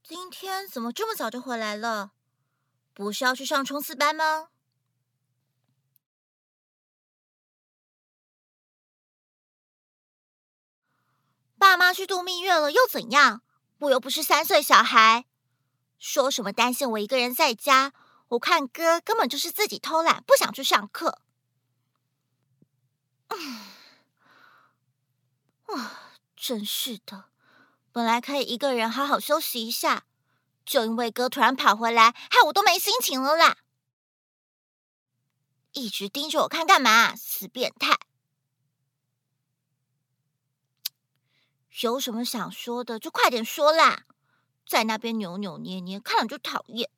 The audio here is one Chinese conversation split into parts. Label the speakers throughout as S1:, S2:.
S1: 今天怎么这么早就回来了？不是要去上冲刺班吗？爸妈去度蜜月了又怎样？我又不是3岁小孩。说什么担心我一个人在家？我看哥根本就是自己偷懒，不想去上课。真是的，本来可以一个人好好休息一下，就因为哥突然跑回来，害我都没心情了啦。一直盯着我看干嘛？死变态！有什么想说的就快点说啦，在那边扭扭捏捏，看了就讨厌。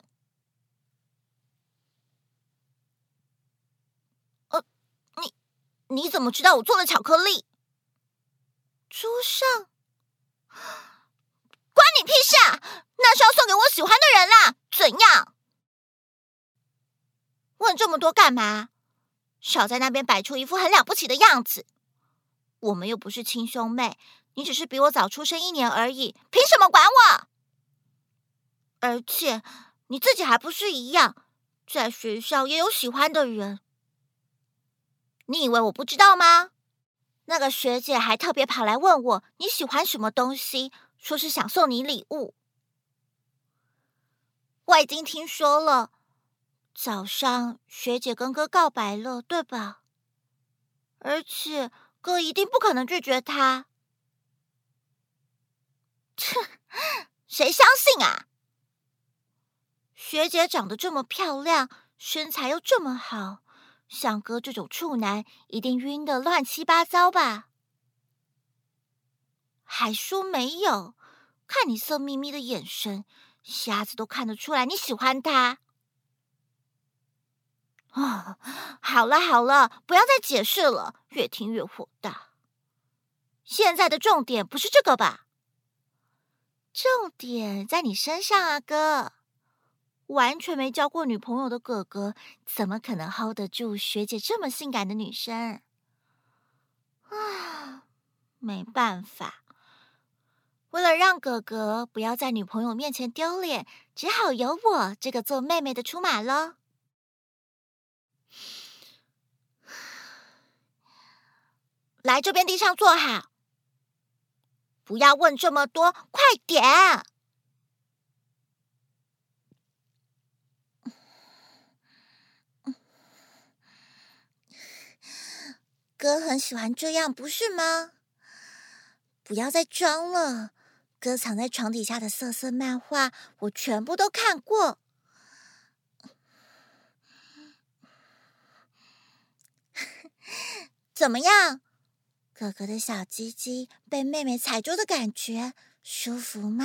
S1: 你怎么知道我做了巧克力？桌上关你屁事啊！那是要送给我喜欢的人啦，怎样？问这么多干嘛？少在那边摆出一副很了不起的样子。我们又不是亲兄妹，你只是比我早出生1年而已，凭什么管我？而且你自己还不是一样，在学校也有喜欢的人。你以为我不知道吗？那个学姐还特别跑来问我你喜欢什么东西，说是想送你礼物。我已经听说了，早上学姐跟哥告白了，对吧？而且哥一定不可能拒绝她。谁相信啊？学姐长得这么漂亮，身材又这么好，像哥这种处男一定晕得乱七八糟吧？还说没有，看你色眯眯的眼神，瞎子都看得出来你喜欢他。好了好了，不要再解释了，越听越火大。现在的重点不是这个吧？重点在你身上啊，哥。完全没交过女朋友的哥哥，怎么可能 hold 得住学姐这么性感的女生？没办法，为了让哥哥不要在女朋友面前丢脸，只好由我这个做妹妹的出马了。来这边地上坐好，不要问这么多，快点！哥很喜欢这样，不是吗？不要再装了，哥藏在床底下的色色漫画，我全部都看过。怎么样？哥哥的小鸡鸡被妹妹踩住的感觉，舒服吗？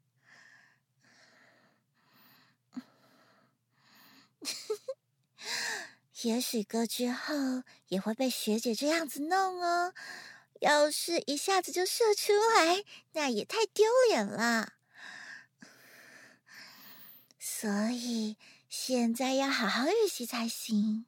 S1: 也许哥之后也会被学姐这样子弄哦。要是一下子就射出来，那也太丢脸了。所以现在要好好预习才行。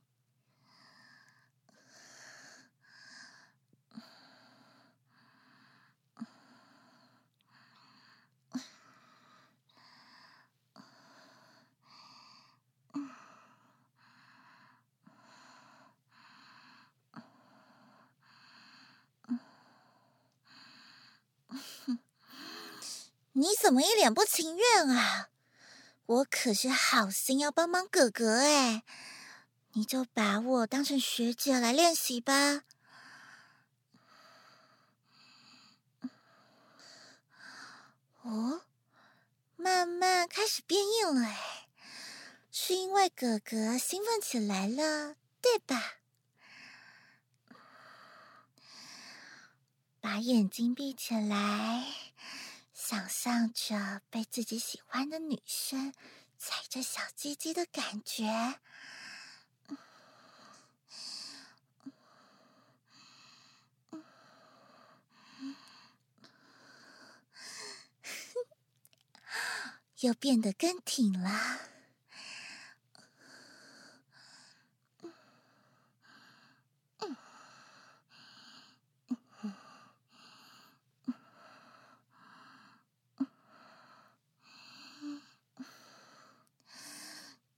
S1: 你怎么一脸不情愿啊？我可是好心要帮忙哥哥哎，你就把我当成学姐来练习吧。哦，慢慢开始变硬了哎，是因为哥哥兴奋起来了，对吧？把眼睛闭起来，想象着被自己喜欢的女生踩着小鸡鸡的感觉。又变得更挺了。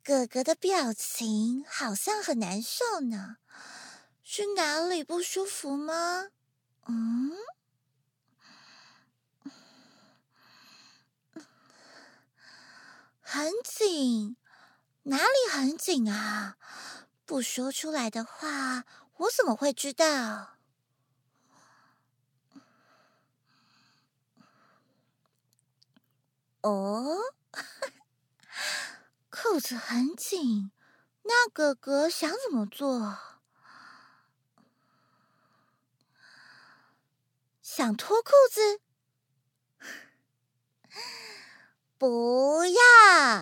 S1: 哥哥的表情好像很难受呢，是哪里不舒服吗？很紧，哪里很紧啊？不说出来的话，我怎么会知道？哦，扣子很紧，那哥哥想怎么做？想脱裤子？不要！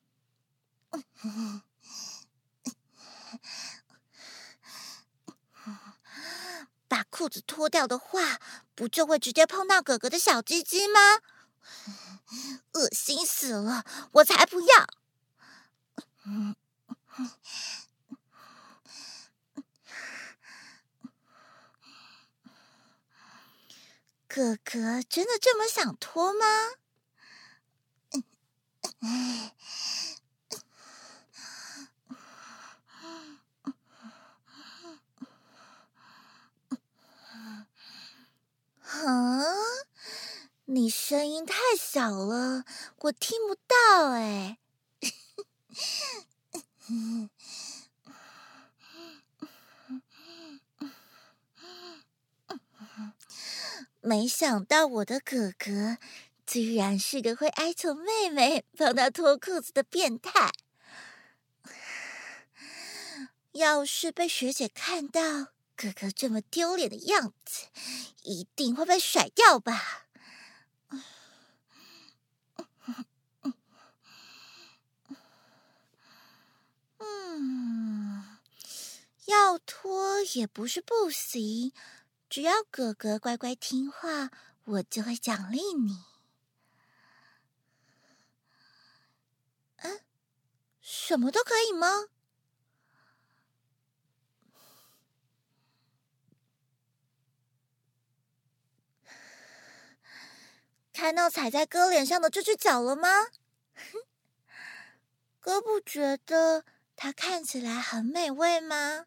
S1: 把裤子脱掉的话，不就会直接碰到哥哥的小鸡鸡吗？恶心死了，我才不要！哥哥真的这么想脱吗？你声音太小了，我听不到哎。没想到我的哥哥居然是个会哀求妹妹帮他脱裤子的变态。要是被学姐看到哥哥这么丢脸的样子，一定会被甩掉吧。要脱也不是不行，只要哥哥乖乖听话，我就会奖励你。什么都可以吗？看到踩在哥脸上的这只脚了吗？哥不觉得它看起来很美味吗？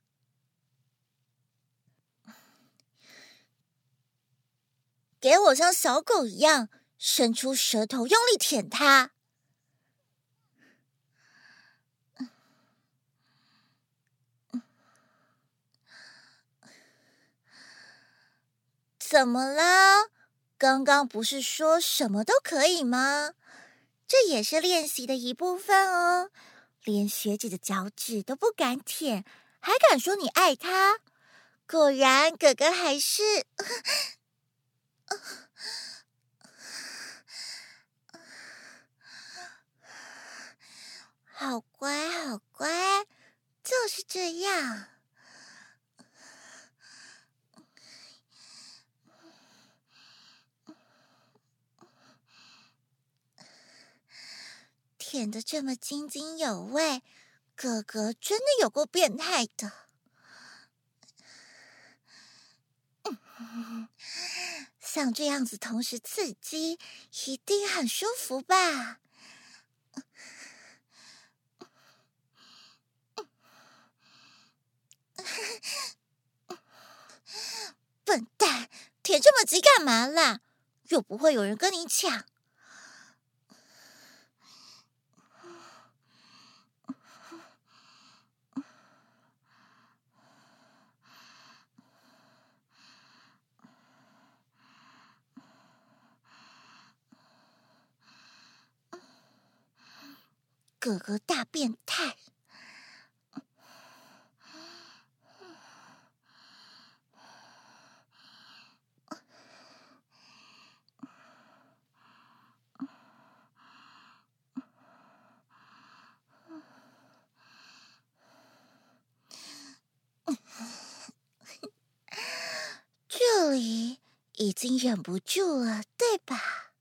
S1: 给我像小狗一样伸出舌头用力舔它。怎么啦？刚刚不是说什么都可以吗？这也是练习的一部分哦。连学姐的脚趾都不敢舔，还敢说你爱他？果然，哥哥还是……好乖，好乖，就是这样。舔得这么津津有味，哥哥真的有够变态的。像这样子同时刺激，一定很舒服吧？笨蛋，舔这么急干嘛啦？又不会有人跟你抢。哥哥大变态。这里已经忍不住了，对吧？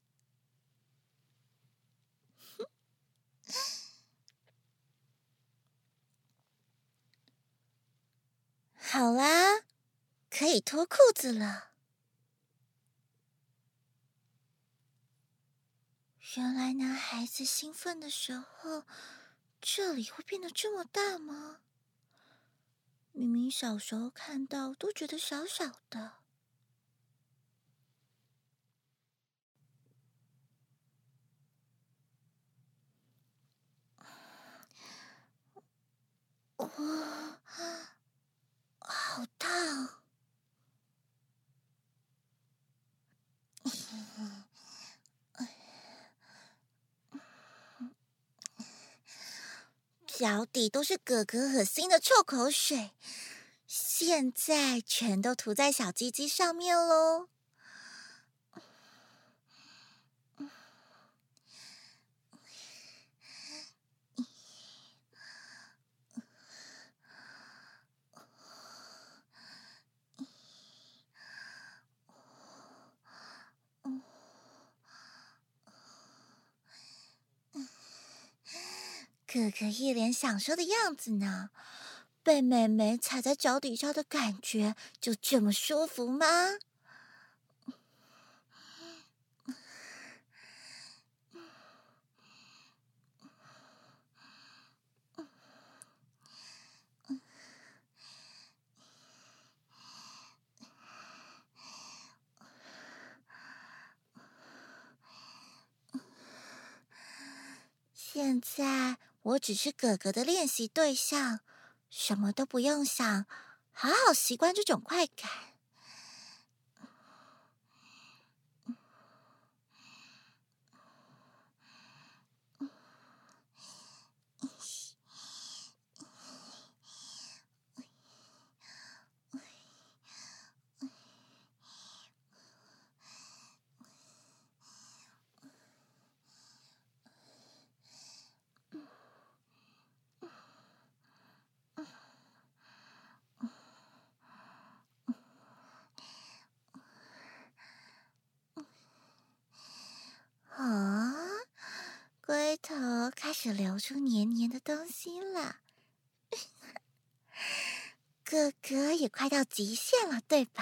S1: 好啦，可以脱裤子了。原来男孩子兴奋的时候这里会变得这么大吗？明明小时候看到都觉得小小的。哇，好烫！脚底都是哥哥恶心的臭口水，现在全都涂在小鸡鸡上面喽。哥哥一脸享受的样子呢，被妹妹踩在脚底下的感觉就这么舒服吗？现在我只是哥哥的练习对象，什么都不用想，好好习惯这种快感。啊，龟头开始流出黏黏的东西了，哥哥也快到极限了，对吧？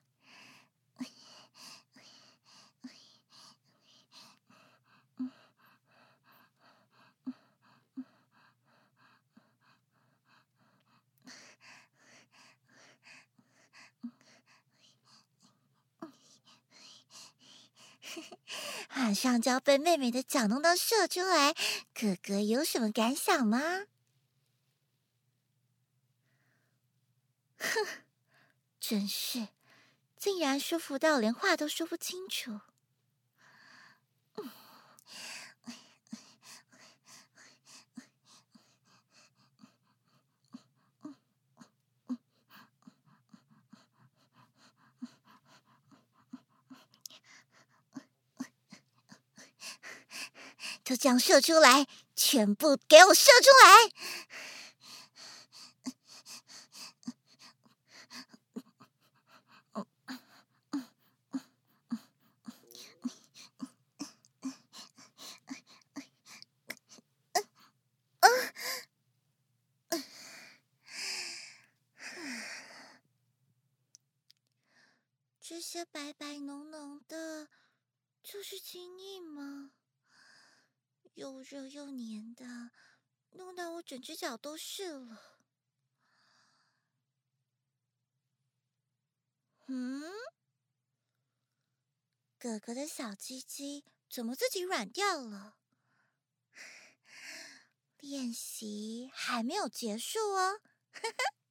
S1: 马上就要被妹妹的脚弄到射出来，哥哥有什么感想吗？哼，真是，竟然舒服到连话都说不清楚。就这样射出来，全部给我射出来！这些白白浓浓的，就是精液吗？又热又黏的，弄到我整只脚都是了。嗯，哥哥的小鸡鸡怎么自己软掉了？练习还没有结束哦。